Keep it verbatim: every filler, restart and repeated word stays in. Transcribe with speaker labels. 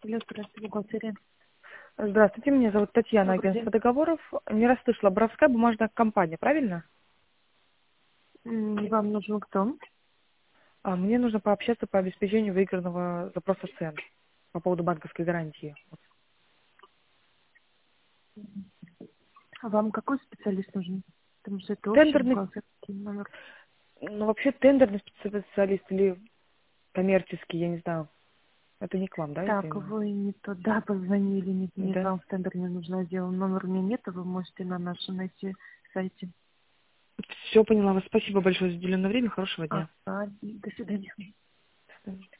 Speaker 1: Алло, здравствуйте, бухгалтерия.
Speaker 2: Здравствуйте, меня зовут Татьяна,
Speaker 1: Добрый
Speaker 2: агентство
Speaker 1: день.
Speaker 2: договоров. Не расслышала, Боровская бумажная компания, правильно?
Speaker 1: М, Вам нужен кто?
Speaker 2: А, мне нужно пообщаться по обеспечению выигранного запроса цен по поводу банковской гарантии.
Speaker 1: А вам какой специалист нужен? Потому что это общий
Speaker 2: Тендерный,
Speaker 1: бухгалтерский номер.
Speaker 2: ну вообще тендерный специалист или коммерческий, я не знаю. Это не к вам, да, это
Speaker 1: Так,
Speaker 2: именно?
Speaker 1: вы не туда позвонили, не, не
Speaker 2: Да.
Speaker 1: вам в тендер не нужно отдел. Номер у меня нет, а вы можете на нашем найти сайте.
Speaker 2: Все поняла вас. Спасибо большое за уделенное время. Хорошего
Speaker 1: А,
Speaker 2: дня.
Speaker 1: а, до свидания.
Speaker 2: До свидания.